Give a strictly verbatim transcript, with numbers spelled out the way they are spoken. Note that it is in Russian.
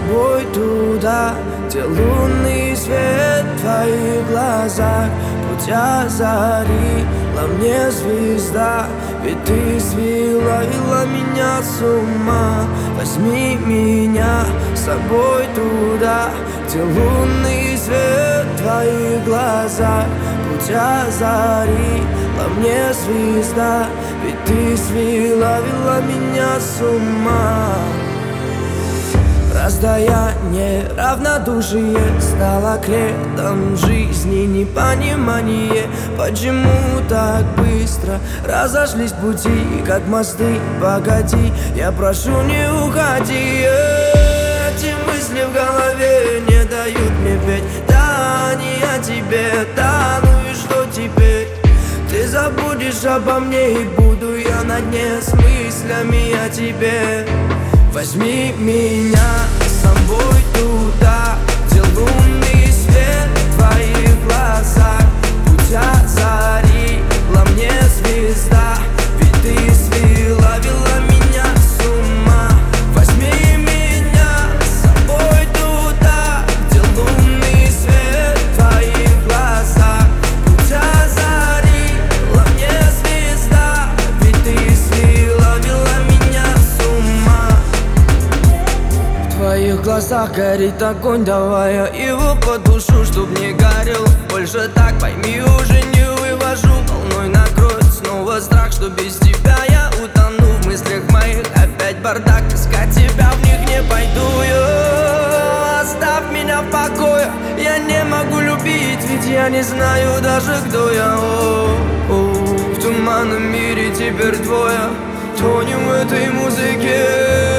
собой туда, где лунный свет в твоих глазах. Путь озарила мне звезда, ведь ты свела, вела меня с ума. Возьми меня с собой туда, где лунный свет в твоих глазах. Путь озарила мне звезда, ведь ты свела, вела меня с ума. Раздаяние, равнодушие стало кредом жизни. Непонимание, почему так быстро разошлись пути, как мосты. Погоди, я прошу, не уходи. Эти мысли в голове не дают мне петь. Да, не о тебе, да, ну и что теперь? Ты забудешь обо мне, и буду я на дне с мыслями о тебе. Возьми меня с собой туда, где лунный свет в твоих глазах. Путь озарила мне звезда, ведь ты свела, вела меня с ума. Возьми меня с собой туда, где лунный свет в твоих глазах. Путь озарила мне звезда, ведь ты свела, вела меня с ума. В твоих глазах горит огонь, давай я его потушу, чтоб не горел больше так. Пойми, уже не вывожу, волной накроет снова страх, что без тебя я утону. В мыслях моих опять бардак, искать тебя в них не пойду я. Оставь меня в покое, я не могу любить, ведь я не знаю даже, кто я. О, о, в туманном мире теперь двое, тонем в этой музыке.